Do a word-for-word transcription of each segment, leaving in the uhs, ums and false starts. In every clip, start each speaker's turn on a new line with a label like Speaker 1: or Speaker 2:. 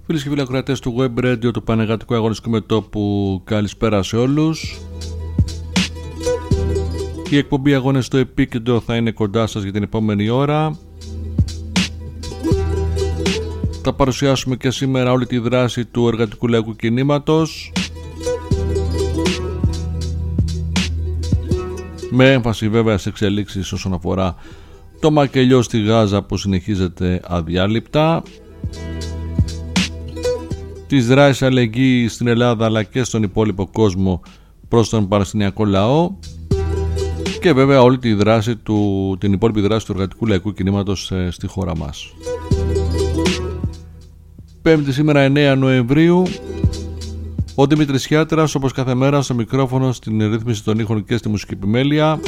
Speaker 1: Φίλοι και φίλοι ακροατές του Web Radio του Πανεγατικού Αγωνιστικού Μετώπου, καλησπέρα σε όλους. Η εκπομπή Αγώνες στο Επίκεντρο θα είναι κοντά σας για την επόμενη ώρα. Θα παρουσιάσουμε και σήμερα όλη τη δράση του εργατικού λαϊκού κινήματος, με έμφαση βέβαια σε εξελίξεις όσον αφορά το μακελιό στη Γάζα που συνεχίζεται αδιάλειπτα, τις δράσεις αλληλεγγύης στην Ελλάδα αλλά και στον υπόλοιπο κόσμο προς τον Παλαιστινιακό λαό και βέβαια όλη τη δράση του, την υπόλοιπη δράση του εργατικού λαϊκού κινήματος ε, στη χώρα μας. Πέμπτη σήμερα εννέα Νοεμβρίου, ο Δημήτρης Χιάτρας όπως κάθε μέρα στο μικρόφωνο, στην ρύθμιση των ήχων και στη μουσική επιμέλεια.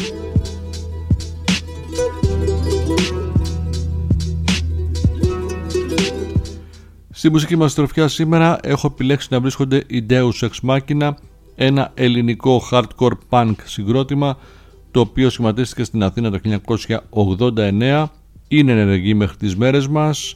Speaker 1: Στη μουσική μας τροφιά σήμερα έχω επιλέξει να βρίσκονται οι Deus Ex Machina, ένα ελληνικό hardcore punk συγκρότημα το οποίο σχηματίστηκε στην Αθήνα το χίλια εννιακόσια ογδόντα εννέα, είναι ενεργή μέχρι τις μέρες μας.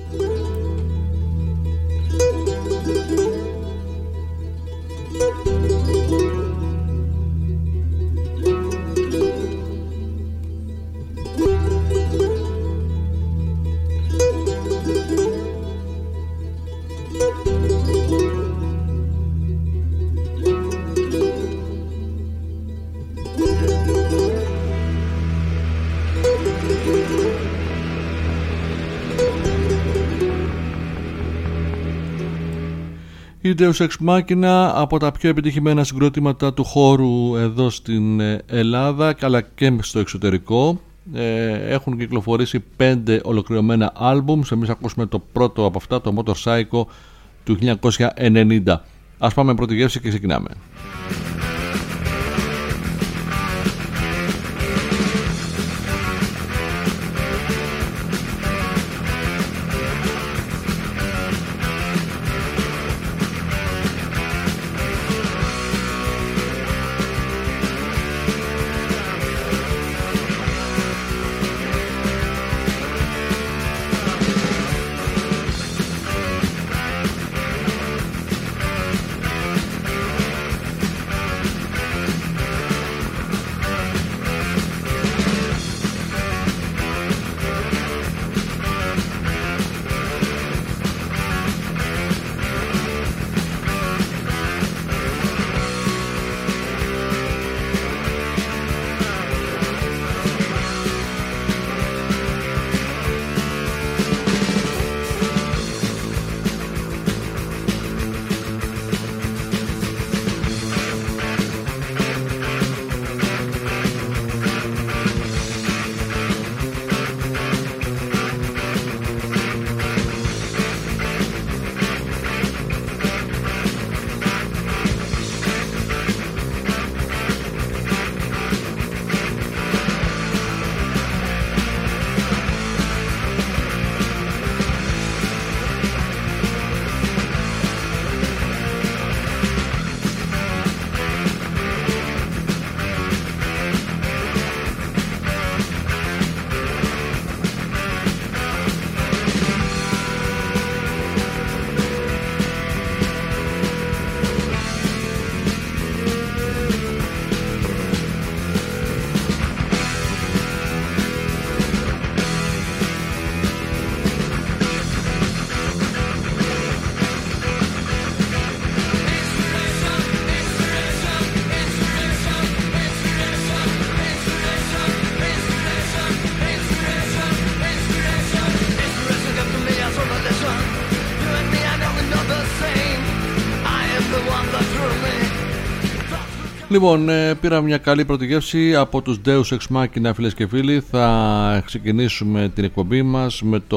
Speaker 1: Η Deus Ex Machina, από τα πιο επιτυχημένα συγκρότηματα του χώρου εδώ στην Ελλάδα αλλά και στο εξωτερικό, έχουν κυκλοφορήσει πέντε ολοκληρωμένα άλμπουμ. Εμείς ακούσουμε το πρώτο από αυτά, το Motorcycle του χίλια εννιακόσια ενενήντα. Ας πάμε πρώτη γεύση και ξεκινάμε. Λοιπόν, ε, πήρα μια καλή πρώτη γεύση από τους Deus Ex Machina, φίλες και φίλοι. Θα ξεκινήσουμε την εκπομπή μας με, το,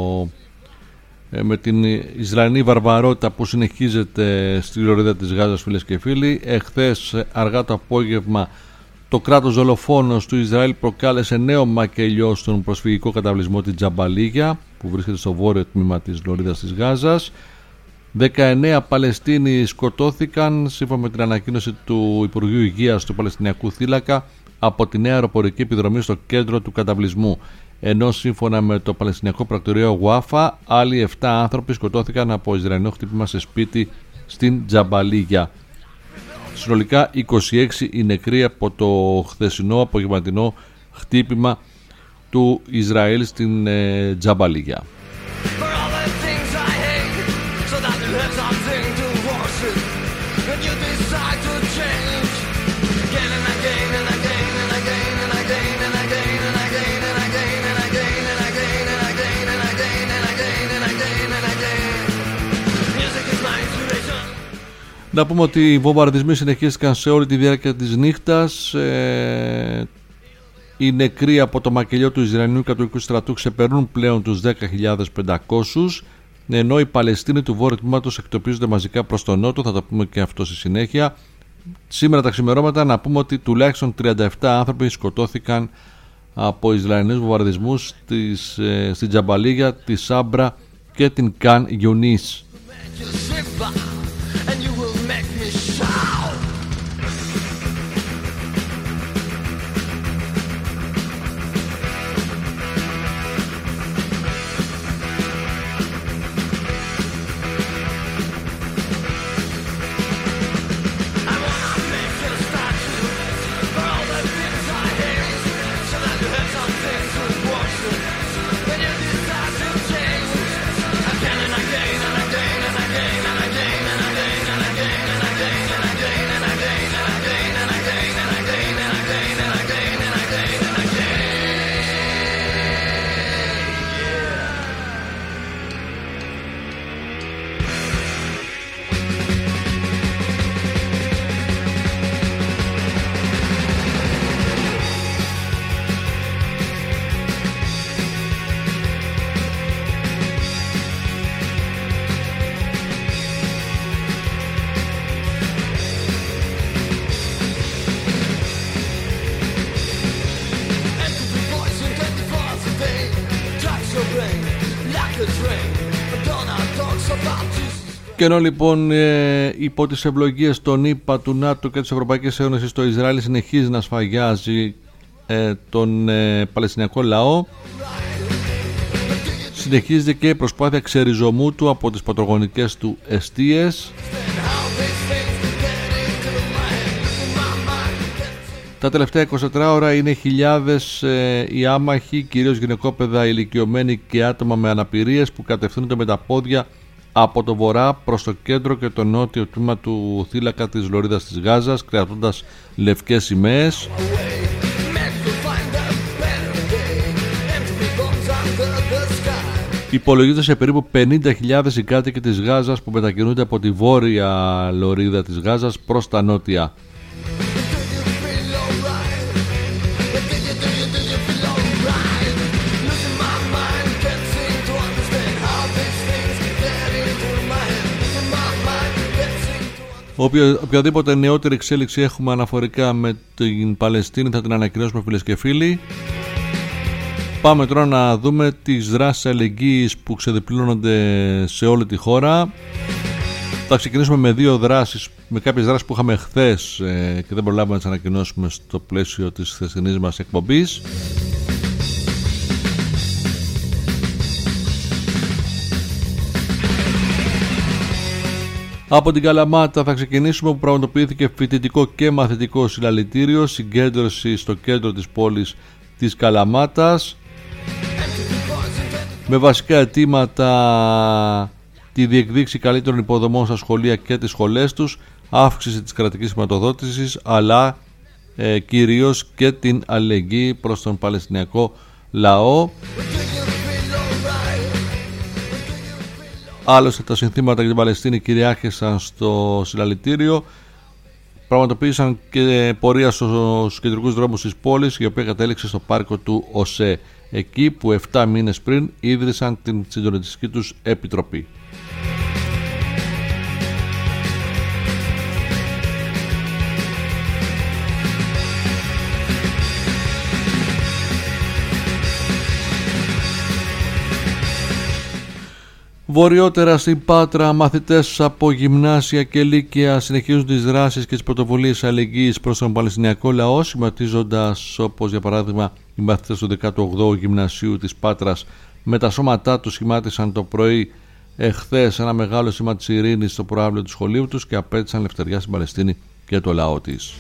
Speaker 1: ε, με την Ισραηλινή βαρβαρότητα που συνεχίζεται στη λωρίδα της Γάζας, φίλες και φίλοι. Εχθές αργά το απόγευμα το κράτος δολοφόνος του Ισραήλ προκάλεσε νέο μακελιό στον προσφυγικό καταβλισμό της Τζαμπαλίγια που βρίσκεται στο βόρειο τμήμα της λωρίδας της Γάζας. δεκαεννέα Παλαιστίνοι σκοτώθηκαν σύμφωνα με την ανακοίνωση του Υπουργείου Υγείας του Παλαιστινιακού Θύλακα από τη νέα αεροπορική επιδρομή στο κέντρο του καταβλισμού. ενώ σύμφωνα με το Παλαιστινιακό Πρακτορείο Γουάφα άλλοι επτά άνθρωποι σκοτώθηκαν από Ισραηλινό χτύπημα σε σπίτι στην Τζαμπαλίγια. Συνολικά είκοσι έξι οι νεκροί από το χθεσινό απογευματινό χτύπημα του Ισραήλ στην ε, Τζαμπαλίγια. Να πούμε ότι οι βομβαρδισμοί συνεχίστηκαν σε όλη τη διάρκεια της νύχτας. Ε, οι νεκροί από το μακελιό του Ισραηλινού κατοικού στρατού ξεπερνούν πλέον τους δέκα χιλιάδες πεντακόσιους, ενώ οι Παλαιστίνοι του βόρειου τμήματος εκτοπίζονται μαζικά προς τον νότο. Θα το πούμε και αυτό στη συνέχεια. Σήμερα τα ξημερώματα να πούμε ότι τουλάχιστον τριάντα επτά άνθρωποι σκοτώθηκαν από Ισραηλινούς βομβαρδισμούς στις, ε, στην Τζαμπαλίγια, τη Σάμπρα και την Καν Γιουνίς. Και ενώ λοιπόν ε, υπό τις ευλογίες των ΗΠΑ, του ΝΑΤΟ και της Ευρωπαϊκής Ένωσης το Ισραήλ συνεχίζει να σφαγιάζει ε, τον ε, Παλαιστινιακό λαό, συνεχίζεται και η προσπάθεια ξεριζωμού του από τις πατρογονικές του εστίες. Τα τελευταία είκοσι τέσσερις ώρα είναι χιλιάδες ε, οι άμαχοι, κυρίως γυναικόπαιδα, ηλικιωμένοι και άτομα με αναπηρίες που κατευθύνονται με τα πόδια από το βορρά προς το κέντρο και το νότιο τμήμα του θύλακα της λωρίδας της Γάζας, κρατώντας λευκές σημαίες. Υπολογίζεται σε περίπου πενήντα χιλιάδες οι κάτοικοι της Γάζας που μετακινούνται από τη βόρεια λωρίδα της Γάζας προς τα νότια. Οποιαδήποτε νεότερη εξέλιξη έχουμε αναφορικά με την Παλαιστίνη θα την ανακοινώσουμε, φίλες και φίλοι. Πάμε τώρα να δούμε τις δράσεις αλληλεγγύης που ξεδιπλώνονται σε όλη τη χώρα. Θα ξεκινήσουμε με δύο δράσεις, με κάποιες δράσεις που είχαμε χθες ε, και δεν προλάβαμε να τις ανακοινώσουμε στο πλαίσιο της χθεσινής μας εκπομπής. Από την Καλαμάτα θα ξεκινήσουμε, που πραγματοποιήθηκε φοιτητικό και μαθητικό συλλαλητήριο, συγκέντρωση στο κέντρο της πόλης της Καλαμάτας με βασικά αιτήματα τη διεκδίκηση καλύτερων υποδομών στα σχολεία και τις σχολές τους, αύξηση της κρατικής χρηματοδότησης, αλλά ε, κυρίως και την αλληλεγγύη προς τον Παλαιστινιακό λαό. Άλλωστε τα συνθήματα για την Παλαιστίνη κυριάρχησαν στο συλλαλητήριο. Πραγματοποίησαν και πορεία στους κεντρικούς δρόμους της πόλης, η οποία κατέληξε στο πάρκο του ΟΣΕ, εκεί που επτά μήνες πριν ίδρυσαν την συντονιστική τους επιτροπή. Βορειότερα στην Πάτρα, μαθητές από γυμνάσια και λύκεια συνεχίζουν τις δράσεις και τις πρωτοβουλίες αλληλεγγύης προς τον Παλαιστινιακό λαό, σχηματίζοντας, όπως για παράδειγμα οι μαθητές του δέκατου όγδοου Γυμνασίου της Πάτρας, με τα σώματά τους σχημάτισαν το πρωί εχθές ένα μεγάλο σήμα της ειρήνης στο προάβλιο του σχολείου τους και απέτησαν ελευθεριά στην Παλαιστίνη και το λαό της.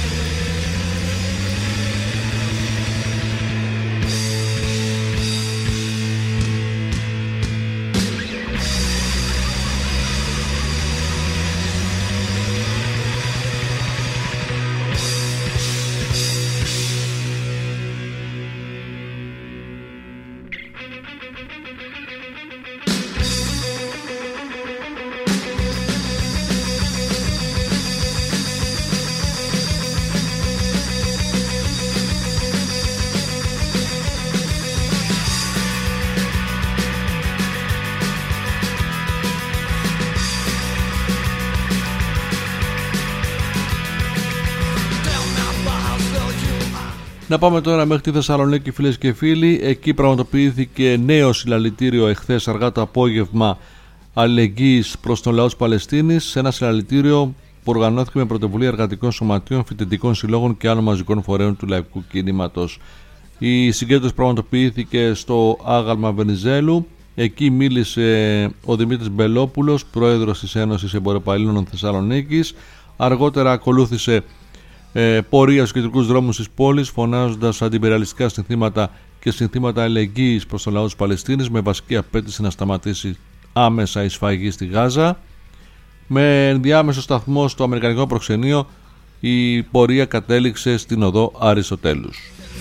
Speaker 1: Να πάμε τώρα μέχρι τη Θεσσαλονίκη, φίλες και φίλοι. Εκεί πραγματοποιήθηκε νέο συλλαλητήριο εχθές αργά το απόγευμα αλληλεγγύης προς τον λαό της Παλαιστίνης. Ένα συλλαλητήριο που οργανώθηκε με πρωτοβουλία εργατικών σωματείων, φοιτητικών συλλόγων και άλλων μαζικών φορέων του λαϊκού κινήματος. Η συγκέντρωση πραγματοποιήθηκε στο άγαλμα Βενιζέλου. Εκεί μίλησε ο Δημήτρης Μπελόπουλος, πρόεδρος της Ένωσης Εμποροπαλλήλων Θεσσαλονίκης. Αργότερα ακολούθησε Ε, πορεία στους κεντρικούς δρόμους της πόλης, φωνάζοντας αντιπεριαλιστικά συνθήματα και συνθήματα αλληλεγγύης προς τον λαό της Παλαιστίνης, με βασική απέτηση να σταματήσει άμεσα η σφαγή στη Γάζα. Με ενδιάμεσο σταθμό στο αμερικανικό προξενείο, η πορεία κατέληξε στην οδό Αριστοτέλους.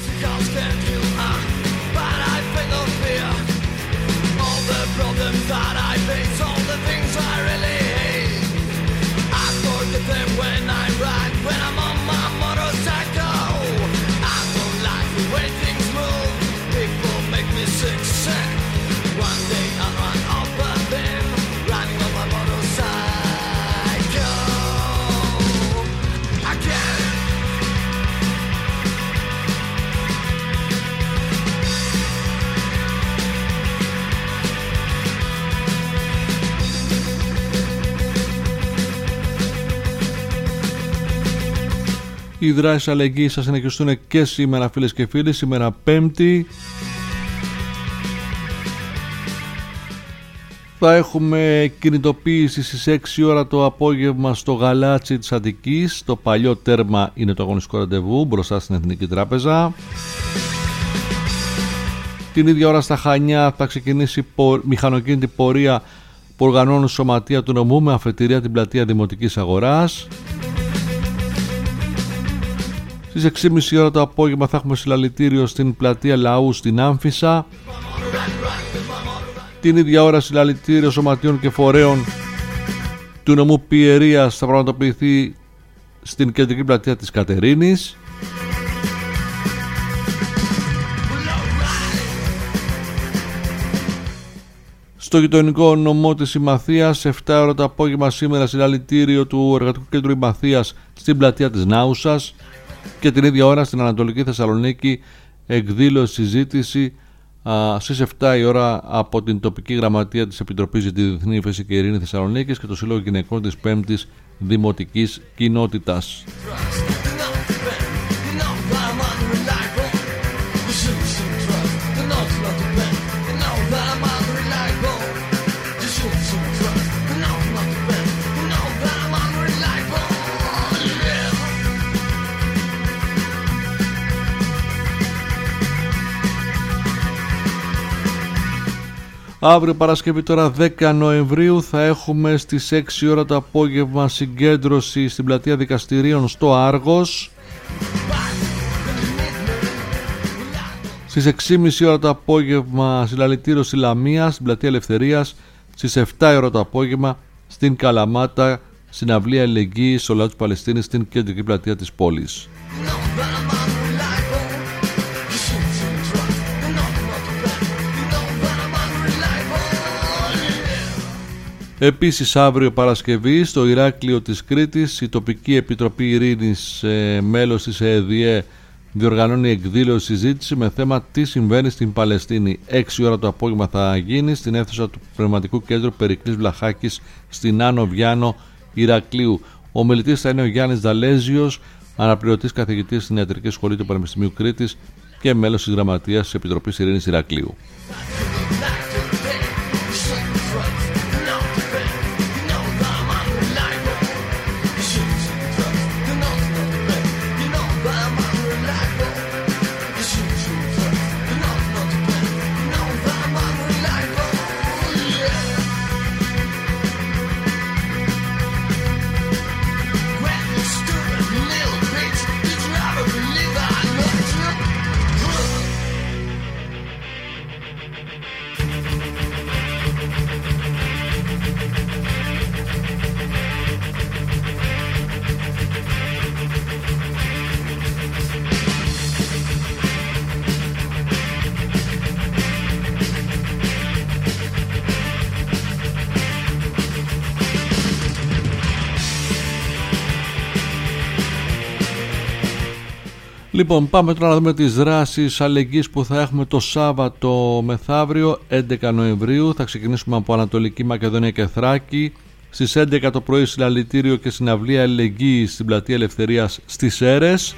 Speaker 1: Οι δράσεις αλληλεγγύης θα συνεχιστούν και σήμερα, φίλες και φίλοι, σήμερα Πέμπτη. Θα έχουμε κινητοποίηση στις έξι ώρα το απόγευμα στο Γαλάτσι της Αττικής. Το παλιό τέρμα είναι το αγωνιστικό ραντεβού μπροστά στην Εθνική Τράπεζα. Την ίδια ώρα στα Χανιά θα ξεκινήσει πο... μηχανοκίνητη πορεία που οργανώνουν σωματεία του νομού με αφετηρία την πλατεία Δημοτικής Αγοράς. Στις έξι και μισή ώρα το απόγευμα θα έχουμε συλλαλητήριο στην πλατεία Λαού στην Άμφισσα. Την ίδια ώρα συλλαλητήριο σωματείων και φορέων του νομού Πιερίας θα πραγματοποιηθεί στην κεντρική πλατεία της Κατερίνης. Στο γειτονικό νομό της Ημαθίας, επτά ώρα το απόγευμα σήμερα συλλαλητήριο του Εργατικού Κέντρου Ημαθίας στην πλατεία της Νάουσας. Και την ίδια ώρα στην Ανατολική Θεσσαλονίκη εκδήλωση συζήτηση α, στις επτά η ώρα από την τοπική γραμματεία της Επιτροπής για τη Διεθνή Ύφεση και Ειρήνη Θεσσαλονίκης και το Σύλλογο Γυναικών της πέμπτης Δημοτικής Κοινότητας. Αύριο Παρασκευή τώρα δέκα Νοεμβρίου θα έχουμε στις έξι ώρα το απόγευμα συγκέντρωση στην πλατεία Δικαστηρίων στο Άργος. Στις έξι και μισή ώρα το απόγευμα συλλαλητήριο στη Λαμία στην πλατεία Ελευθερίας. Στις επτά η ώρα το απόγευμα στην Καλαμάτα συναυλία αλληλεγγύης στο λαό της Παλαιστίνης στην κεντρική πλατεία της πόλης. Επίσης αύριο Παρασκευή στο Ηράκλειο της Κρήτης η τοπική Επιτροπή Ειρήνης, ε, μέλος της ΕΕΔΙΕ, διοργανώνει εκδήλωση συζήτηση με θέμα τι συμβαίνει στην Παλαιστίνη. έξι ώρα το απόγευμα θα γίνει στην αίθουσα του Πνευματικού Κέντρου Περικλής Βλαχάκης στην Άνω Βιάνο Ηρακλείου. Ο μιλητής θα είναι ο Γιάννης Δαλέζιος, αναπληρωτής καθηγητής στην Ιατρική Σχολή του Πανεπιστημίου Κρήτης και μέλος της Γραμματείας της Επιτροπής Ειρήνης Ηρακλείου. Λοιπόν, πάμε τώρα να δούμε τις δράσεις αλληλεγγύης που θα έχουμε το Σάββατο μεθαύριο έντεκα Νοεμβρίου. Θα ξεκινήσουμε από Ανατολική Μακεδονία και Θράκη. Στις έντεκα το πρωί συλλαλητήριο και συναυλία αλληλεγγύης στην Πλατεία Ελευθερίας στις Σέρρες.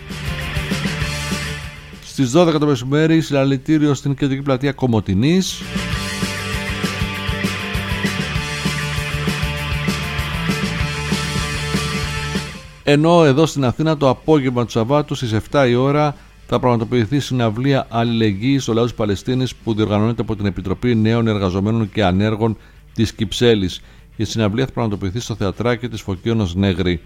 Speaker 1: Στις δώδεκα το μεσημέρι συλλαλητήριο στην Κεντρική Πλατεία Κομοτηνής. Ενώ εδώ στην Αθήνα το απόγευμα του Σαββάτου στις επτά η ώρα θα πραγματοποιηθεί συναυλία αλληλεγγύης στο λαό της Παλαιστίνης που διοργανώνεται από την Επιτροπή Νέων Εργαζομένων και Ανέργων της Κυψέλης. Η συναυλία θα πραγματοποιηθεί στο θεατράκι της Φωκίωνος Νέγρη.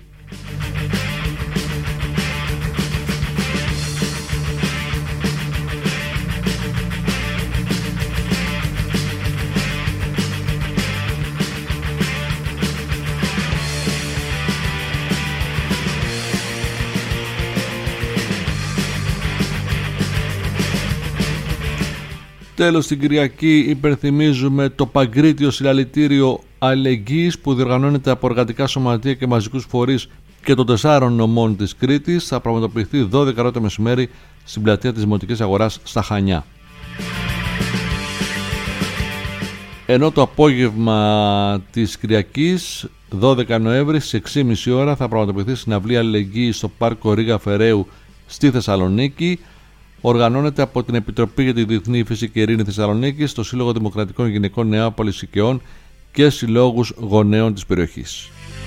Speaker 1: Τέλος, την Κυριακή υπενθυμίζουμε το Παγκρίτιο Συλλαλητήριο Αλληλεγγύης που διοργανώνεται από εργατικά σωματεία και μαζικούς φορείς και των τεσσάρων νομών της Κρήτης. Θα πραγματοποιηθεί δώδεκα ώρα το μεσημέρι στην πλατεία της Δημοτικής Αγοράς στα Χανιά. Ενώ το απόγευμα της Κυριακής δώδεκα Νοέμβρη στις έξι και μισή ώρα θα πραγματοποιηθεί συναυλία αλληλεγγύης στο Πάρκο Ρίγα Φεραίου στη Θεσσαλονίκη. Οργανώνεται από την Επιτροπή για τη Διεθνή Φύση και Ειρήνη Θεσσαλονίκης, το Σύλλογο Δημοκρατικών Γυναικών Νεάπολης Οικαιών και συλλόγους γονέων της περιοχής.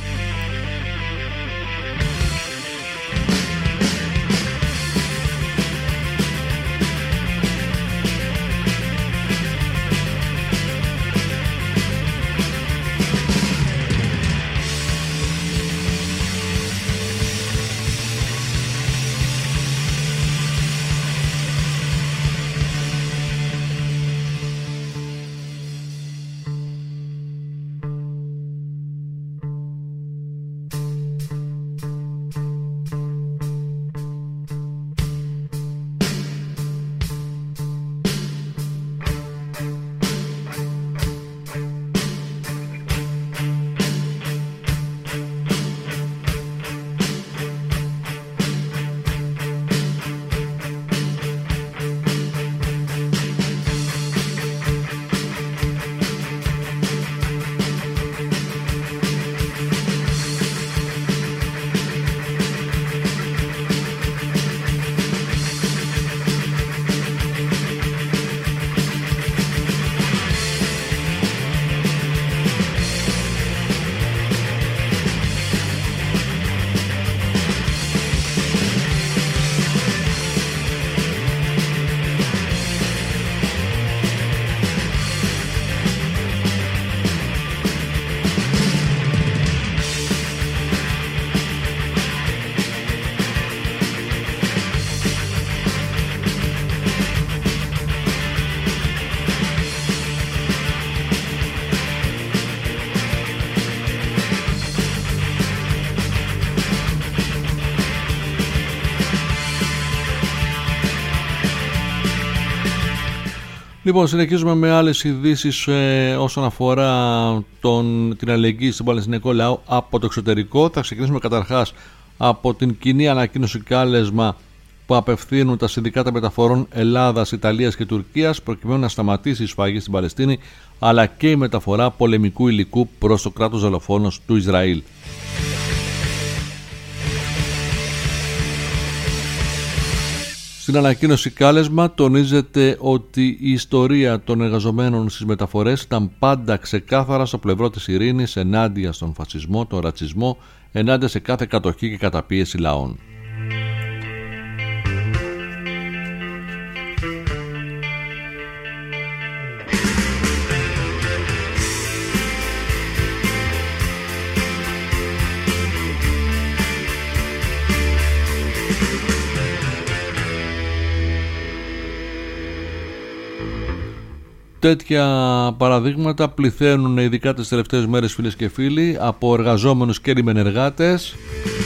Speaker 1: Λοιπόν, συνεχίζουμε με άλλες ειδήσεις ε, όσον αφορά τον, την αλληλεγγύη στον Παλαιστινιακό λαό από το εξωτερικό. Θα ξεκινήσουμε καταρχάς από την κοινή ανακοίνωση κάλεσμα που απευθύνουν τα συνδικάτα μεταφορών Ελλάδας, Ιταλίας και Τουρκίας προκειμένου να σταματήσει η σφαγή στην Παλαιστίνη, αλλά και η μεταφορά πολεμικού υλικού προς το κράτος δολοφόνος του Ισραήλ. Στην ανακοίνωση κάλεσμα τονίζεται ότι η ιστορία των εργαζομένων στις μεταφορές ήταν πάντα ξεκάθαρα στο πλευρό της ειρήνης, ενάντια στον φασισμό, τον ρατσισμό, ενάντια σε κάθε κατοχή και καταπίεση λαών. Τέτοια παραδείγματα πληθαίνουν ειδικά τις τελευταίες μέρες, φίλες και φίλοι, από εργαζόμενους και λιμενεργάτες.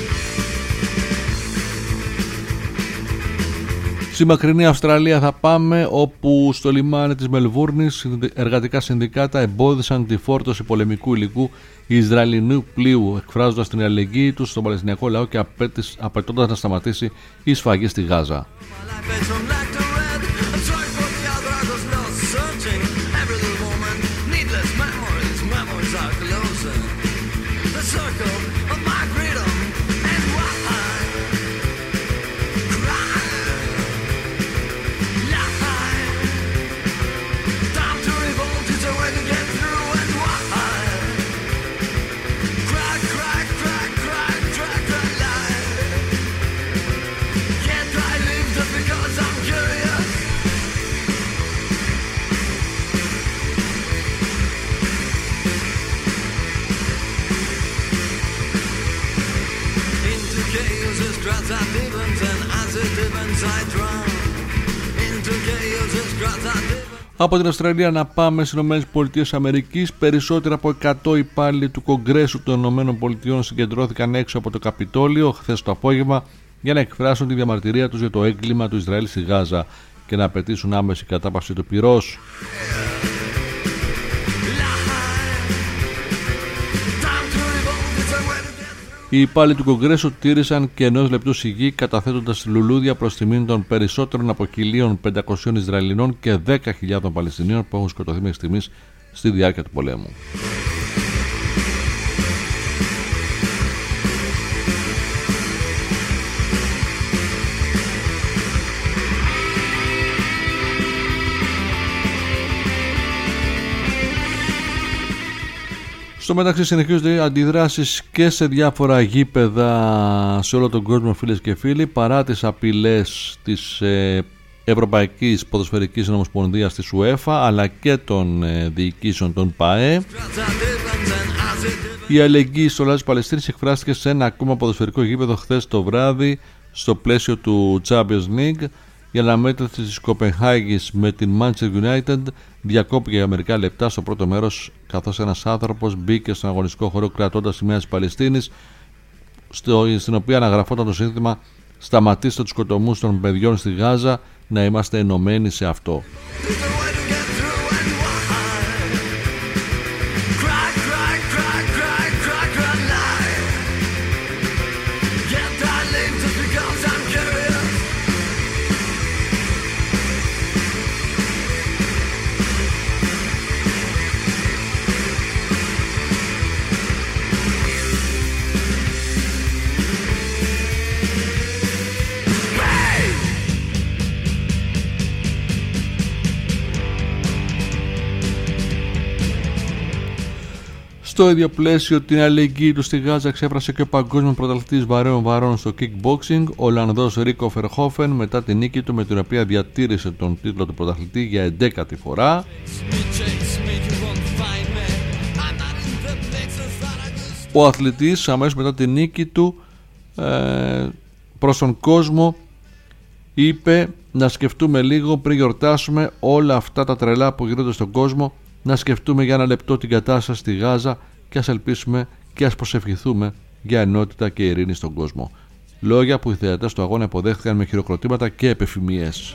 Speaker 1: Στη μακρινή Αυστραλία θα πάμε, όπου στο λιμάνι της Μελβούρνης εργατικά συνδικάτα εμπόδισαν τη φόρτωση πολεμικού υλικού Ισραηλινού πλοίου, εκφράζοντας την αλληλεγγύη τους στον Παλαιστινιακό λαό και απαιτώντας να σταματήσει η σφαγή στη Γάζα. Από την Αυστραλία να πάμε στις ΗΠΑ. Περισσότερα από εκατό υπάλληλοι του Κογκρέσου των ΗΠΑ συγκεντρώθηκαν έξω από το Καπιτόλιο χθες το απόγευμα για να εκφράσουν τη διαμαρτυρία τους για το έγκλημα του Ισραήλ στη Γάζα και να απαιτήσουν άμεση κατάπαυση του πυρός. Οι υπάλληλοι του Κογκρέσου τήρησαν και ενός λεπτού σιγή, καταθέτοντας λουλούδια προς τιμήν των περισσότερων από χίλια πεντακόσιων Ισραηλινών και δέκα χιλιάδων Παλαιστινίων που έχουν σκοτωθεί μέχρι στιγμής στη διάρκεια του πολέμου. Στο μεταξύ συνεχίζονται αντιδράσεις και σε διάφορα γήπεδα σε όλο τον κόσμο, φίλες και φίλοι, παρά τις απειλές της ε, Ευρωπαϊκής Ποδοσφαιρικής Ομοσπονδίας της UEFA αλλά και των ε, διοικήσεων των ΠΑΕ. Η αλληλεγγύη στο λαό της Παλαιστίνης εκφράστηκε σε ένα ακόμα ποδοσφαιρικό γήπεδο χθες το βράδυ στο πλαίσιο του Champions League. Η αναμέτρηση της Κοπενχάγης με την Manchester United διακόπηκε για μερικά λεπτά στο πρώτο μέρος, καθώς ένας άνθρωπος μπήκε στον αγωνιστικό χώρο κρατώντας σημαία της Παλαιστίνης, στην οποία αναγραφόταν το σύνθημα «Σταματήστε τους σκοτωμούς των παιδιών στη Γάζα, να είμαστε ενωμένοι σε αυτό». Στο ίδιο πλαίσιο, την αλληλεγγύη του στη Γάζα εξέφρασε και ο παγκόσμιος πρωταθλητής βαρέων βαρών στο kickboxing, ο Ολλανδός Ρίκο Φερχόφεν, μετά την νίκη του με την οποία διατήρησε τον τίτλο του πρωταθλητή για εντέκατη φορά. Ο αθλητής αμέσως μετά την νίκη του ε, προς τον κόσμο είπε να σκεφτούμε λίγο πριν γιορτάσουμε όλα αυτά τα τρελά που γίνονται στον κόσμο, να σκεφτούμε για ένα λεπτό την κατάσταση στη Γάζα και ας ελπίσουμε και ας προσευχηθούμε για ενότητα και ειρήνη στον κόσμο. Λόγια που οι θεατές του αγώνα υποδέχθηκαν με χειροκροτήματα και επεφημίες.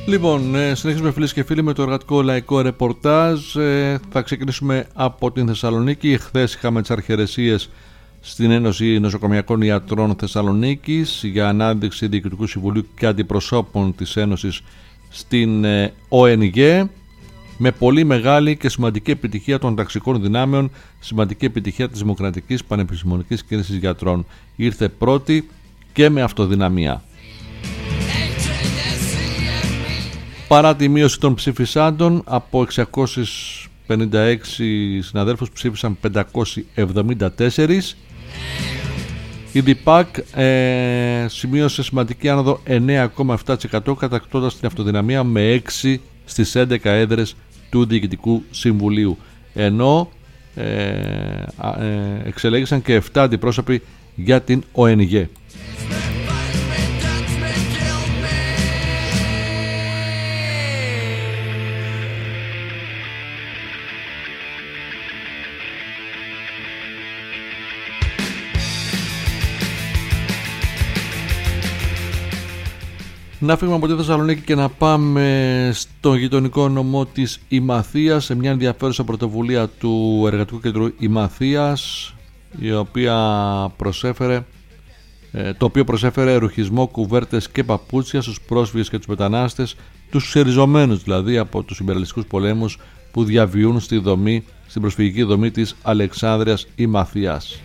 Speaker 1: Λοιπόν, ε, συνεχίζουμε φίλες και φίλοι με το εργατικό λαϊκό ρεπορτάζ. Ε, θα ξεκινήσουμε από την Θεσσαλονίκη. Χθες είχαμε τις αρχαιρεσίες στην Ένωση Νοσοκομιακών Ιατρών Θεσσαλονίκης για ανάδειξη Διοικητικού Συμβουλίου και Αντιπροσώπων της Ένωσης στην ε, ΟΕΝΓΕ, με πολύ μεγάλη και σημαντική επιτυχία των ταξικών δυνάμεων, σημαντική επιτυχία της Δημοκρατικής Πανεπιστημονικής Κίνησης Γιατρών. Ήρθε πρώτη και με αυτοδυναμία. Παρά τη μείωση των ψηφισάντων, από εξακόσιους πενήντα έξι συναδέλφους ψήφισαν πεντακόσιοι εβδομήντα τέσσερα. Η ΔΙΠΑΚ ε, σημείωσε σημαντική άνοδο εννέα κόμμα επτά τοις εκατό, κατακτώντας την αυτοδυναμία με έξι στις έντεκα έδρες του Διοικητικού Συμβουλίου, ενώ ε, ε, εξελέγησαν και επτά αντιπρόσωποι για την ΟΕΝΓΕ. Να φύγουμε από τη Θεσσαλονίκη και να πάμε στο γειτονικό νομό της Ημαθίας, σε μια ενδιαφέρουσα πρωτοβουλία του Εργατικού Κέντρου Ημαθίας, η οποία προσέφερε, το οποίο προσέφερε ρουχισμό, κουβέρτες και παπούτσια στους πρόσφυγες και τους μετανάστες, τους ξεριζωμένους δηλαδή από τους υπεραλιστικούς πολέμους που διαβιούν στη δομή, στην προσφυγική δομή της Αλεξάνδρειας Ημαθίας.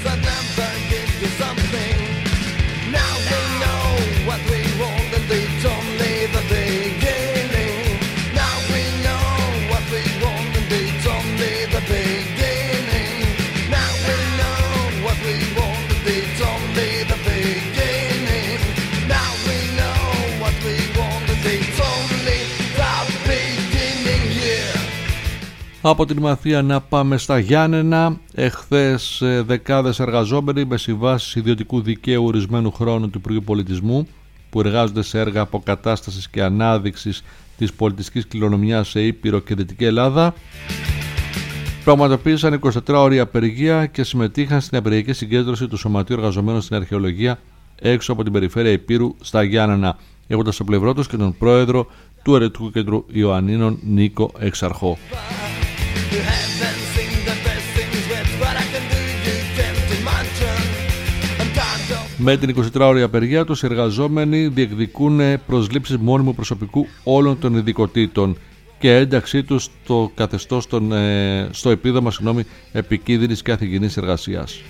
Speaker 1: Από την Ημαθία να πάμε στα Γιάννενα. Εχθές δεκάδες εργαζόμενοι με συμβάσεις ιδιωτικού δικαίου ορισμένου χρόνου του Υπουργείου Πολιτισμού, που εργάζονται σε έργα αποκατάστασης και ανάδειξης της πολιτιστικής κληρονομιάς σε Ήπειρο και Δυτική Ελλάδα, πραγματοποίησαν εικοσιτετράωρη απεργία και συμμετείχαν στην απεργιακή συγκέντρωση του Σωματείου Εργαζομένων στην Αρχαιολογία έξω από την περιφέρεια Ηπείρου στα Γιάννενα, έχοντας στο πλευρό τους και τον πρόεδρο του Εργατικού Κέντρου Ιωαννίνων, Νίκο Εξαρχό. Με την εικοσιτετράωρη απεργία τους, οι εργαζόμενοι διεκδικούν προσλήψεις μόνιμου προσωπικού όλων των ειδικοτήτων και ένταξή τους στο καθεστώς των, ε, στο επίδομα συγγνώμη, επικίνδυνης και αθυγιεινής εργασίας.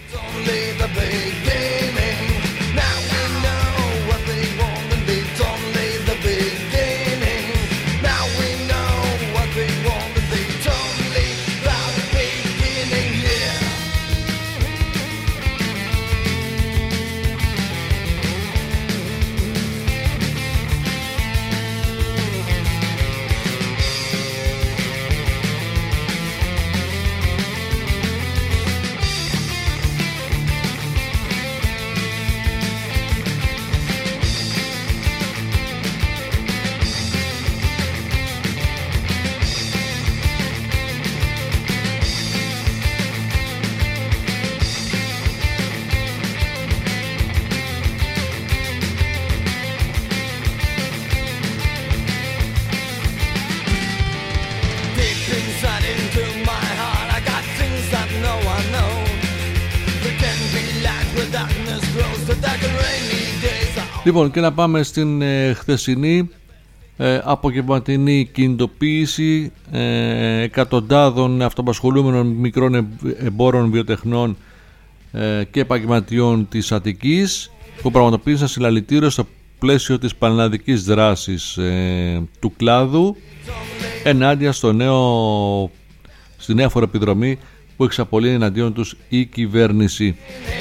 Speaker 1: Λοιπόν, και να πάμε στην ε, χθεσινή ε, απογευματινή κινητοποίηση ε, εκατοντάδων αυτοαπασχολούμενων μικρών εμπόρων, βιοτεχνών ε, και επαγγελματιών της Αττικής, που πραγματοποίησαν συλλαλητήριο στο πλαίσιο της πανελλαδικής δράσης ε, του κλάδου ενάντια στο νέο, στη νέα φοροεπιδρομή που εξαπολύει εναντίον τους η κυβέρνηση.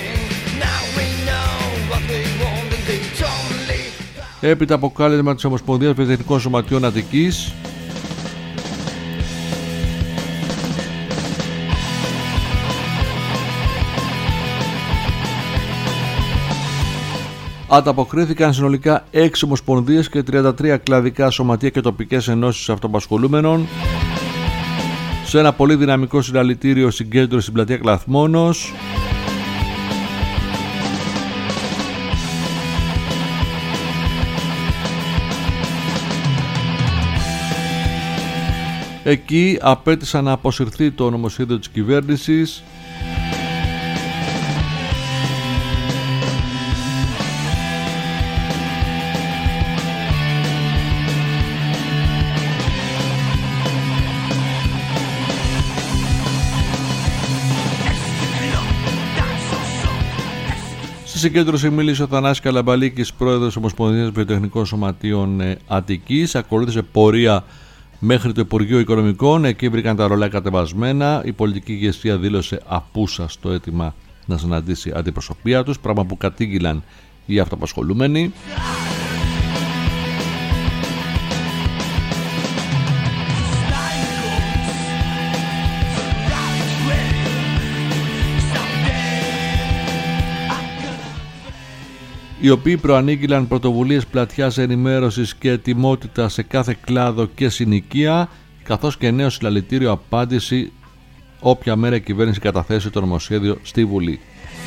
Speaker 1: Έπειτα από κάλεσμα της Ομοσπονδίας Βιοτεχνικών Σωματείων Αττικής, ανταποκρίθηκαν συνολικά έξι ομοσπονδίες και τριάντα τρία κλαδικά σωματεία και τοπικές ενώσεις αυτοαπασχολούμενων σε ένα πολύ δυναμικό συλλαλητήριο συγκέντρωση στην πλατεία Κλαθμόνος, Εκεί απέτησαν να αποσυρθεί το νομοσχέδιο της κυβέρνησης. Στη συγκέντρωση μίλησε ο Θανάσης Καλαμπαλίκης, πρόεδρος Ομοσπονδίας Βιοτεχνικών Σωματείων Αττικής. Ακολούθησε πορεία μέχρι το Υπουργείο Οικονομικών. Εκεί βρήκαν τα ρολά κατεβασμένα. Η πολιτική ηγεσία δήλωσε απούσα στο αίτημα να συναντήσει αντιπροσωπεία τους, πράγμα που κατήγγυλαν οι αυτοαπασχολούμενοι. Οι οποίοι προανήγγυλαν πρωτοβουλίες πλατιάς ενημέρωσης και ετοιμότητα σε κάθε κλάδο και συνοικία, καθώς και νέο συλλαλητήριο απάντηση όποια μέρα η κυβέρνηση καταθέσει το νομοσχέδιο στη Βουλή.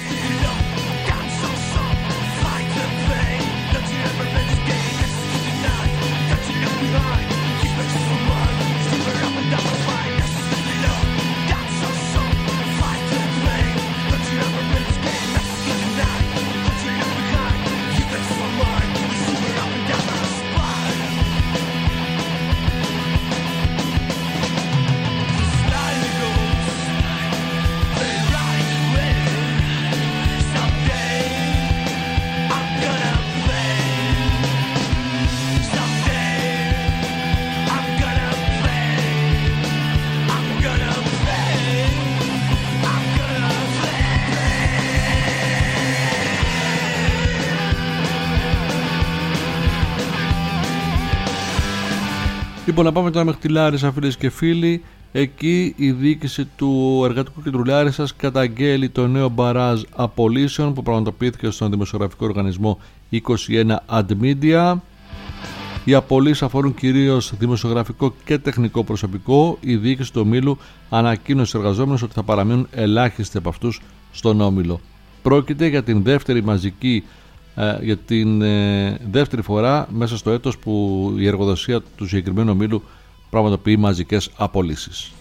Speaker 1: Λοιπόν, να πάμε τώρα μέχρι τη Λάρισα, φίλες και φίλοι. Εκεί η διοίκηση του Εργατικού Κέντρου Λάρισσας καταγγέλει το νέο μπαράζ απολύσεων που πραγματοποιήθηκε στον δημοσιογραφικό οργανισμό είκοσι ένα Admedia. Οι απολύσεις αφορούν κυρίως δημοσιογραφικό και τεχνικό προσωπικό. Η διοίκηση του ομίλου ανακοίνωσε στους εργαζόμενους ότι θα παραμείνουν ελάχιστοι από αυτούς στον όμιλο. Πρόκειται για την δεύτερη μαζική για την ε, δεύτερη φορά μέσα στο έτος που η εργοδοσία του συγκεκριμένου ομίλου πραγματοποιεί μαζικές απολύσεις.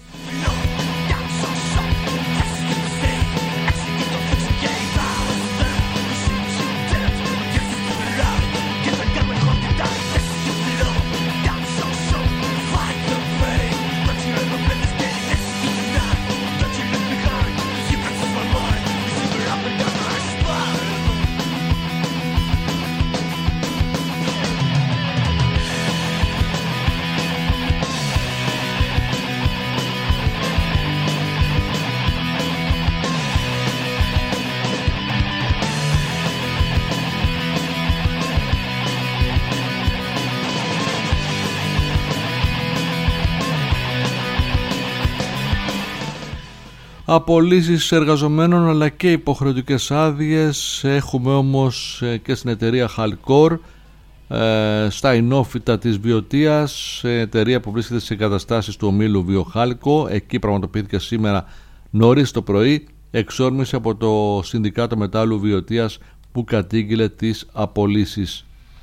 Speaker 1: Απολύσεις εργαζομένων αλλά και υποχρεωτικές άδειες έχουμε όμως και στην εταιρεία Halcor, στα Ινόφυτα της Βιωτίας, εταιρεία που βρίσκεται στις εγκαταστάσεις του ομίλου Βιοχάλκο. Εκεί πραγματοποιήθηκε σήμερα νωρίς το πρωί εξόρμηση από το Συνδικάτο Μετάλλου Βιωτίας που κατήγγειλε τις απολύσεις.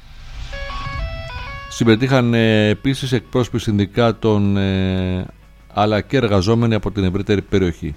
Speaker 1: Συμμετείχαν επίσης εκπρόσωποι συνδικάτων αλλά και εργαζόμενοι από την ευρύτερη περιοχή.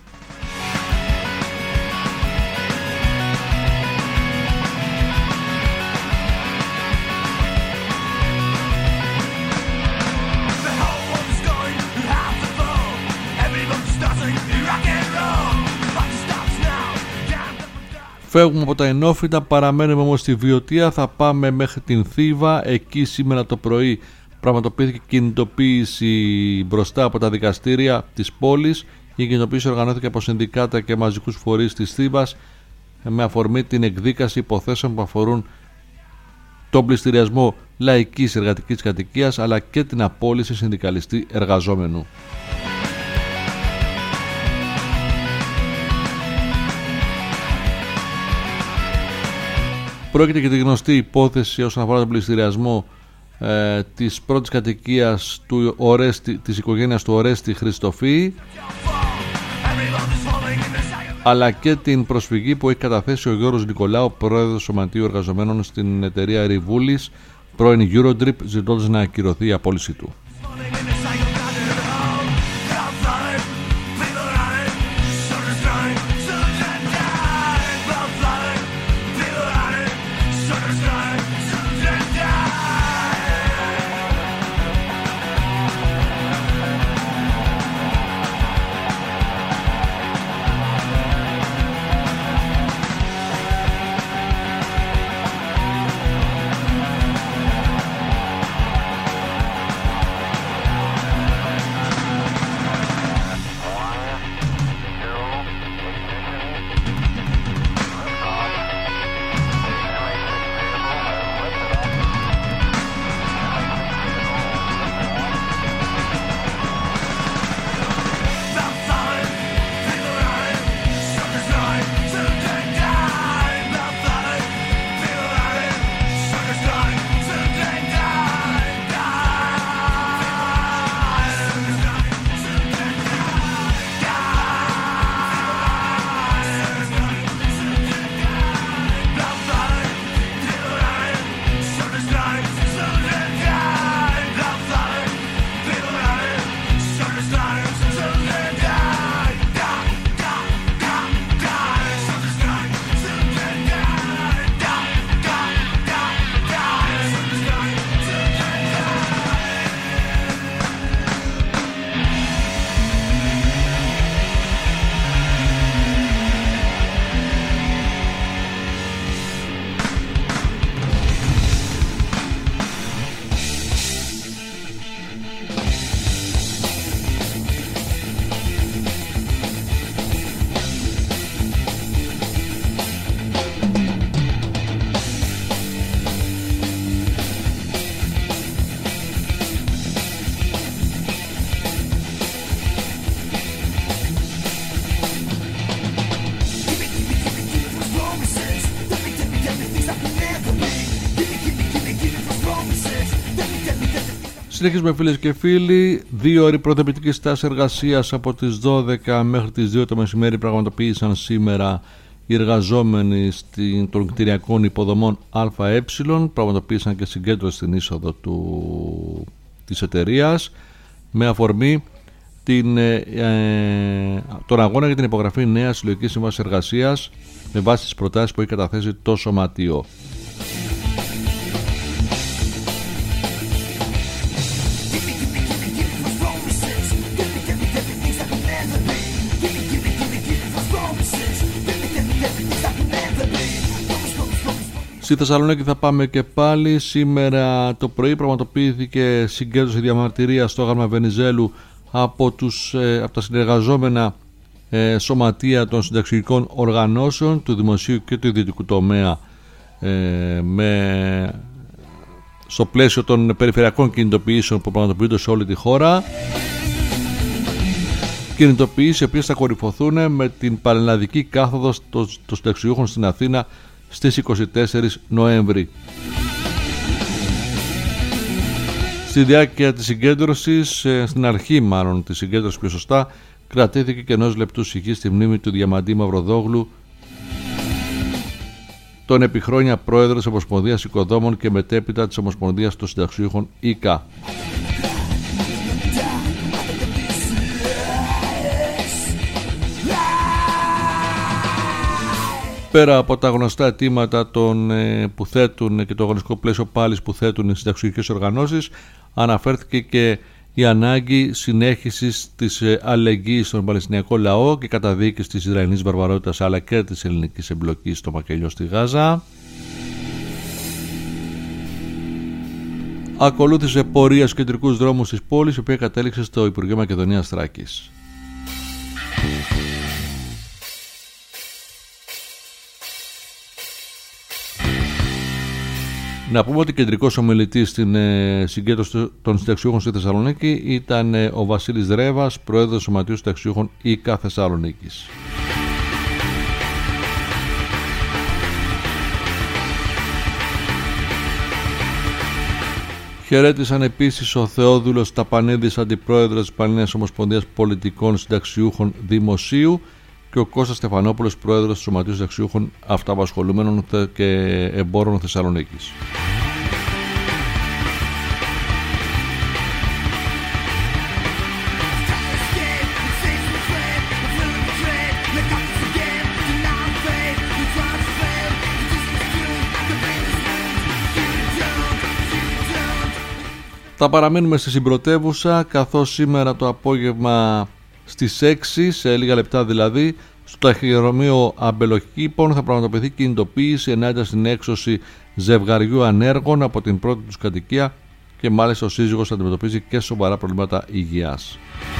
Speaker 1: Φεύγουμε από τα Ενόφυτα, παραμένουμε όμως στη Βιωτία, θα πάμε μέχρι την Θήβα. Εκεί σήμερα το πρωί πραγματοποιήθηκε κινητοποίηση μπροστά από τα δικαστήρια της πόλης. Η κινητοποίηση οργανώθηκε από συνδικάτα και μαζικούς φορείς της Θήβας με αφορμή την εκδίκαση υποθέσεων που αφορούν τον πληστηριασμό λαϊκής εργατικής κατοικίας αλλά και την απόλυση συνδικαλιστή εργαζόμενου. Πρόκειται για τη γνωστή υπόθεση όσον αφορά τον πληστηριασμό ε, της πρώτης κατοικίας του Ορέστη, της οικογένειας του Ορέστη Χριστοφή, αλλά και την προσφυγή που έχει καταθέσει ο Γιώργος Νικολάου, πρόεδρος Σωματείου Εργαζομένων στην εταιρεία Ριβούλης, πρώην Eurodrip, ζητώντας να ακυρωθεί η απόλυση του. Συνεχίζουμε φίλες και φίλοι. Δύο ώρη προθεπητική στάση εργασίας από τις δώδεκα μέχρι τις δύο το μεσημέρι πραγματοποίησαν σήμερα οι εργαζόμενοι στην, των κτηριακών υποδομών ΑΕ. Πραγματοποίησαν και συγκέντρωση στην είσοδο του, της εταιρείας με αφορμή την, ε, τον αγώνα για την υπογραφή νέας συλλογικής σύμβασης εργασίας με βάση τις προτάσεις που έχει καταθέσει το Σωματείο. Στη Θεσσαλονίκη θα πάμε και πάλι. Σήμερα το πρωί πραγματοποιήθηκε συγκέντρωση διαμαρτυρίας στο Άγαλμα Βενιζέλου από, τους, ε, από τα συνεργαζόμενα ε, σωματεία των συνταξιωτικών οργανώσεων του δημοσίου και του ιδιωτικού τομέα ε, με, στο πλαίσιο των περιφερειακών κινητοποιήσεων που πραγματοποιούνται σε όλη τη χώρα. Κινητοποιήσεις οι οποίες θα κορυφωθούν με την πανελλαδική κάθοδο των συνταξιούχων στην Αθήνα στις είκοσι τέσσερις Νοέμβρη. Στη διάρκεια της συγκέντρωσης, στην αρχή μάλλον της συγκέντρωσης πιο σωστά, κρατήθηκε και ενός λεπτού σιγή στη μνήμη του Διαμαντή Μαυροδόγλου, τον επί χρόνια πρόεδρο της Ομοσπονδίας Οικοδόμων και μετέπειτα της Ομοσπονδίας των Συνταξιούχων ΙΚΑ. Πέρα από τα γνωστά αιτήματα των, ε, που θέτουν και το αγωνιστικό πλαίσιο πάλις που θέτουν οι συνταξιωτικές οργανώσεις, αναφέρθηκε και η ανάγκη συνέχισης της ε, αλληλεγγύης στον Παλαιστινιακό λαό και καταδίκης της Ισραηλινής βαρβαρότητας αλλά και της ελληνικής εμπλοκής στο μακελιό στη Γάζα. Ακολούθησε πορεία στους κεντρικούς δρόμους της πόλης, η οποία κατέληξε στο Υπουργείο Μακεδονίας Θράκης. Να πούμε ότι κεντρικός ομιλητής στην ε, συγκέντρωση των συνταξιούχων στη Θεσσαλονίκη ήταν ε, ο Βασίλης Ρέβας, πρόεδρος του Σωματείου Συνταξιούχων ΙΚΑ Θεσσαλονίκης. Χαιρέτησαν επίσης ο Θεόδουλος Ταπανίδης, αντιπρόεδρος της Πανελλήνιας Ομοσπονδίας Πολιτικών Συνταξιούχων Δημοσίου, και ο Κώστας Στεφανόπουλος, πρόεδρος του Σωματείου Συνταξιούχων Αυταπασχολούμενων και Εμπόρων Θεσσαλονίκης. Θα παραμείνουμε στη συμπρωτεύουσα, καθώς σήμερα το απόγευμα στις έξι, σε λίγα λεπτά δηλαδή, στο ταχυδρομείο Αμπελοκήπων θα πραγματοποιηθεί κινητοποίηση ενάντια στην έξωση ζευγαριού ανέργων από την πρώτη τους κατοικία και μάλιστα ο σύζυγος αντιμετωπίζει και σοβαρά προβλήματα υγείας.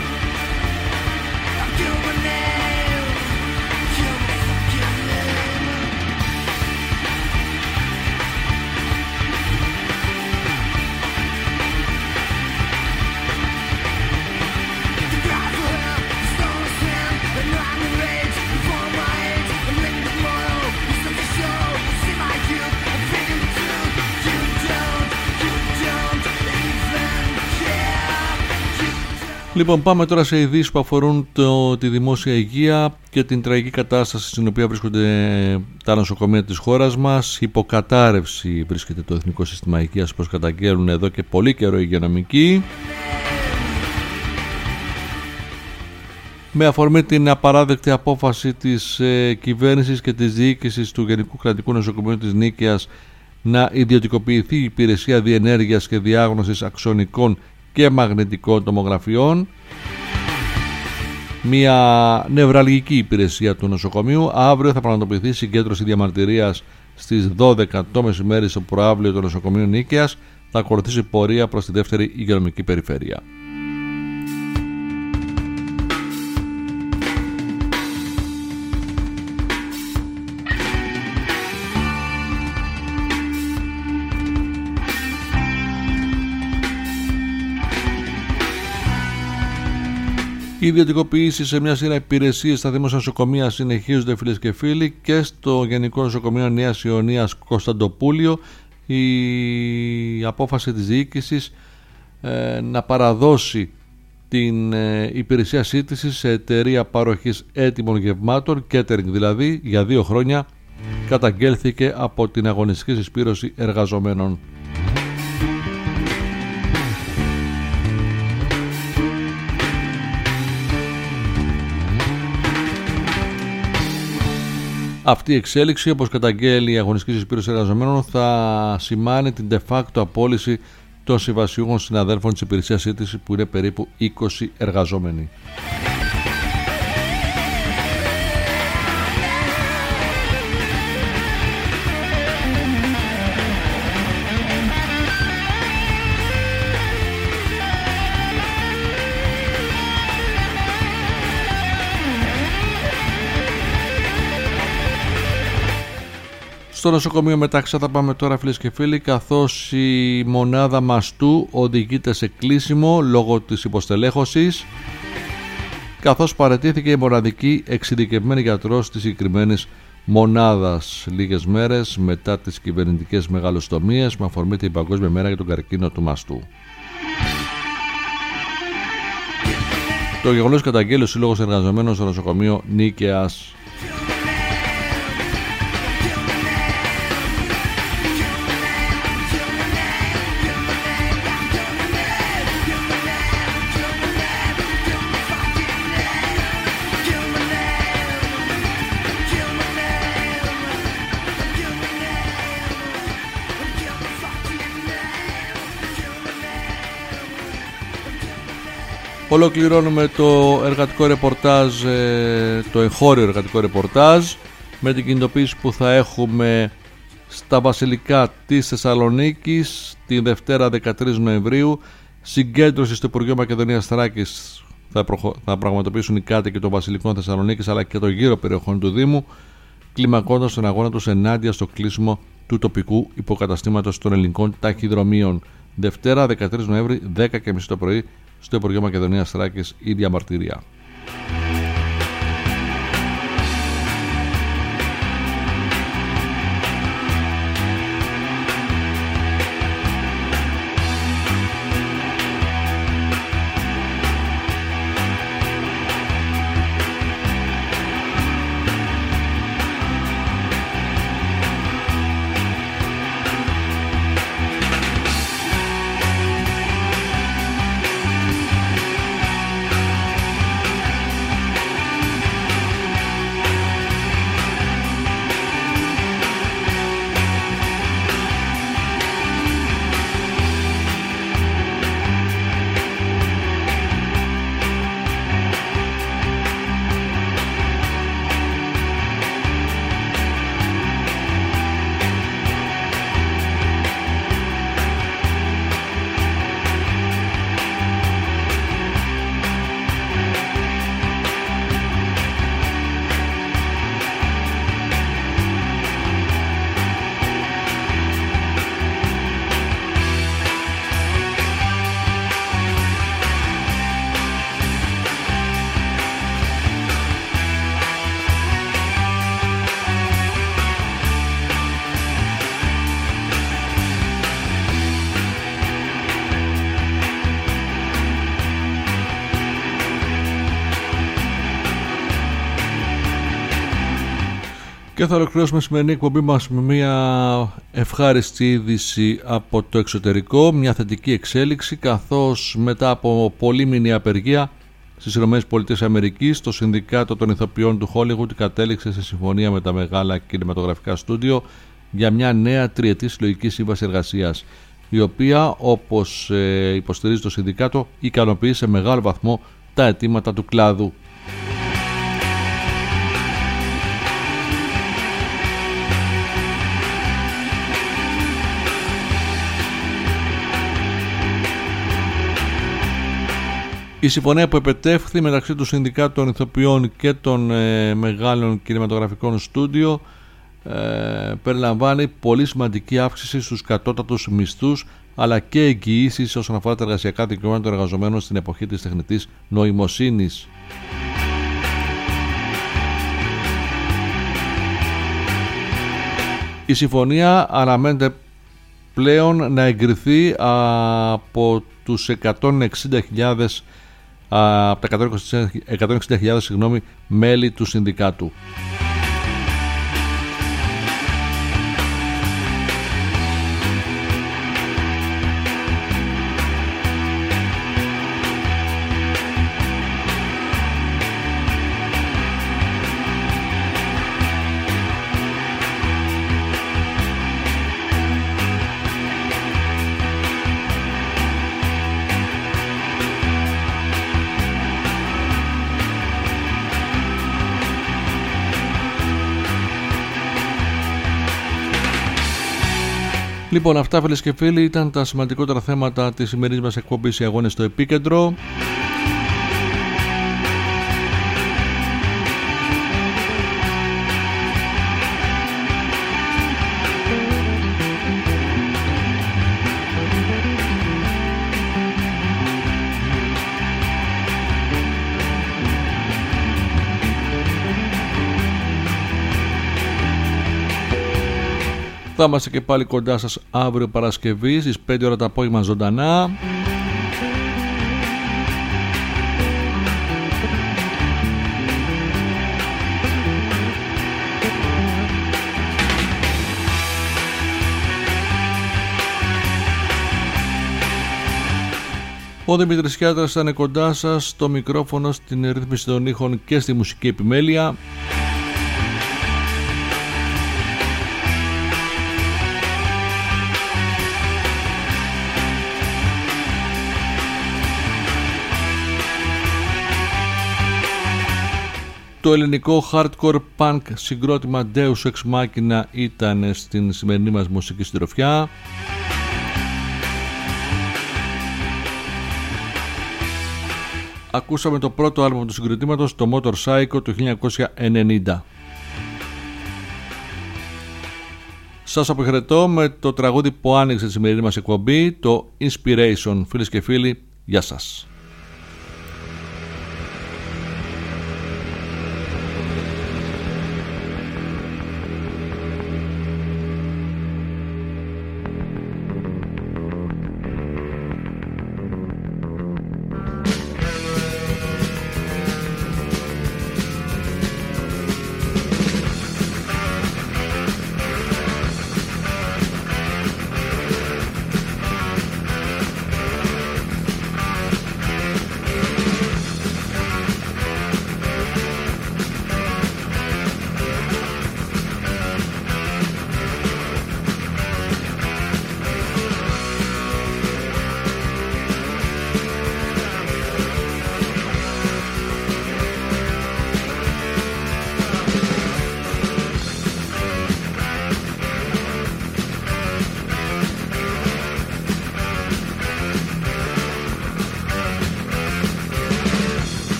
Speaker 1: Λοιπόν, πάμε τώρα σε ειδήσεις που αφορούν το, τη δημόσια υγεία και την τραγική κατάσταση στην οποία βρίσκονται τα νοσοκομεία της χώρας μας. Υποκατάρρευση βρίσκεται το Εθνικό Σύστημα Υγείας, όπως καταγγέλνουν εδώ και πολύ καιρό οι υγειονομικοί. Με αφορμή την απαράδεκτη απόφαση της ε, κυβέρνησης και της διοίκησης του Γενικού Κρατικού Νοσοκομείου της Νίκαιας να ιδιωτικοποιηθεί η υπηρεσία διενέργειας και διάγνωσης αξονικών και μαγνητικών τομογραφιών, μια νευραλγική υπηρεσία του νοσοκομείου. Αύριο θα πραγματοποιηθεί συγκέντρωση διαμαρτυρίας στις δώδεκα το μεσημέρι στο προαύλιο του νοσοκομείου Νίκαιας. Θα ακολουθήσει πορεία προς τη δεύτερη υγειονομική περιφέρεια. Οι ιδιωτικοποιήσεις σε μια σειρά υπηρεσίες στα δημόσια νοσοκομεία συνεχίζονται, φίλες και φίλοι, και στο Γενικό Νοσοκομείο Νέας Ιωνίας Κωνσταντοπούλιο η απόφαση της διοίκησης ε, να παραδώσει την ε, υπηρεσία σύντησης σε εταιρεία παροχής έτοιμων γευμάτων, catering δηλαδή, για δύο χρόνια, καταγγέλθηκε από την Αγωνιστική Συσπήρωση Εργαζομένων. Αυτή η εξέλιξη, όπως καταγγέλει η Αγωνιστική Συσπήρωση Εργαζομένων, θα σημάνει την de facto απόλυση των συμβασιούχων συναδέλφων της υπηρεσίας σύντησης, που είναι περίπου είκοσι εργαζόμενοι. Στο νοσοκομείο Μετάξα θα πάμε τώρα, φίλες και φίλοι, καθώς η μονάδα μαστού οδηγείται σε κλείσιμο λόγω της υποστελέχωσης, καθώς παραιτήθηκε η μοναδική εξειδικευμένη γιατρός της συγκεκριμένης μονάδας λίγες μέρες μετά τις κυβερνητικές μεγαλοστομίες με αφορμή την Παγκόσμια Μέρα για τον καρκίνο του μαστού. Το γεγονός καταγγέλει ο Σύλλογος Εργαζομένων στο νοσοκομείο Νίκαιας. Ολοκληρώνουμε το εργατικό ρεπορτάζ, το εγχώριο εργατικό ρεπορτάζ, με την κινητοποίηση που θα έχουμε στα Βασιλικά της Θεσσαλονίκης την Δευτέρα δεκατρείς Νοεμβρίου. Συγκέντρωση στο Υπουργείο Μακεδονίας Θράκης θα, προχω... θα πραγματοποιήσουν οι κάτοικοι των Βασιλικών Θεσσαλονίκης αλλά και των γύρω περιοχών του Δήμου, κλιμακώντας τον αγώνα τους ενάντια στο κλείσιμο του τοπικού υποκαταστήματος των ελληνικών ταχυδρομείων. Δευτέρα δεκατρείς Νοέμβρη, δέκα και μισή το πρωί, στο Υπουργείο Μακεδονίας Θράκης, η διαμαρτυρία. Και θα ολοκληρώσουμε σημερινή εκπομπή μας με μια ευχάριστη είδηση από το εξωτερικό, μια θετική εξέλιξη, καθώς μετά από πολύμηνη απεργία στις ΗΠΑ, το Συνδικάτο των Ηθοποιών του Hollywood κατέληξε σε συμφωνία με τα μεγάλα κινηματογραφικά στούντιο για μια νέα τριετή συλλογική σύμβαση εργασίας, η οποία, όπως υποστηρίζει το Συνδικάτο, ικανοποιεί σε μεγάλο βαθμό τα αιτήματα του κλάδου. Η συμφωνία που επετεύχθη μεταξύ του Συνδικάτου των Ηθοποιών και των ε, μεγάλων κινηματογραφικών στούντιο ε, περιλαμβάνει πολύ σημαντική αύξηση στους κατώτατους μισθούς, αλλά και εγγυήσεις όσον αφορά τα εργασιακά δικαιώματα των εργαζομένων στην εποχή της τεχνητής νοημοσύνης. Η συμφωνία αναμένεται πλέον να εγκριθεί από τους εκατόν εξήντα χιλιάδες, από τα εκατόν εξήντα χιλιάδες συγγνώμη, μέλη του συνδικάτου. Λοιπόν, αυτά φίλες και φίλοι ήταν τα σημαντικότερα θέματα της σημερινής μας εκπομπής, οι αγώνες στο επίκεντρο. Θα είμαστε και πάλι κοντά σας αύριο Παρασκευή στις πέντε ώρα το απόγευμα ζωντανά. Ο Δημήτρης Κιάτρας ήταν κοντά σας στο μικρόφωνο, στην ρύθμιση των ήχων και στη μουσική επιμέλεια. Το ελληνικό hardcore punk συγκρότημα Deus Ex Machina ήταν στην σημερινή μας μουσική συντροφιά. Ακούσαμε το πρώτο άλμπουμ του συγκροτήματος, το Motorcycle του χίλια εννιακόσια ενενήντα. Σας αποχαιρετώ με το τραγούδι που άνοιξε τη σημερινή μας εκπομπή, το Inspiration. Φίλες και φίλοι, γεια σας.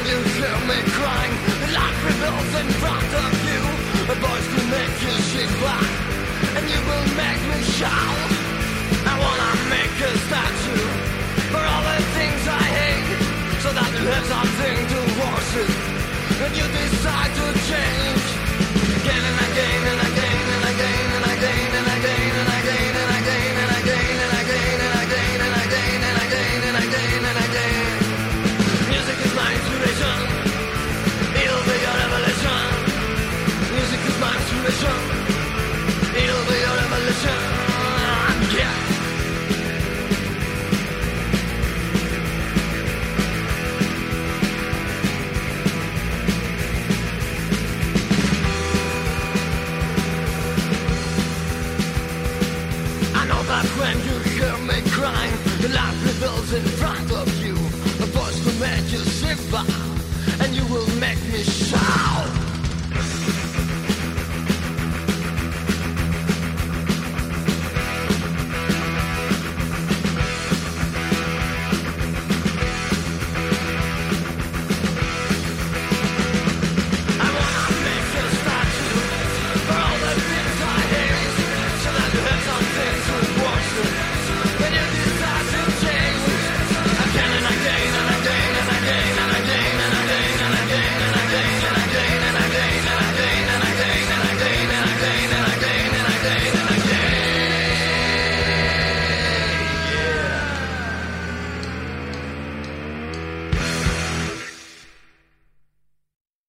Speaker 2: you hear me crying, life reveals in front of you. A voice will make you shake back, and you will make me shout. I wanna make a statue for all the things I hate, so that you have something to worship when you decide to change. Again and again and again and again and again and again and again and again and again and again and again and again and again and again and again. Music is my inspiration, it'll be your revelation. Music is my inspiration, it'll be your revelation. Yeah. When you hear me crying, life reveals in front of you.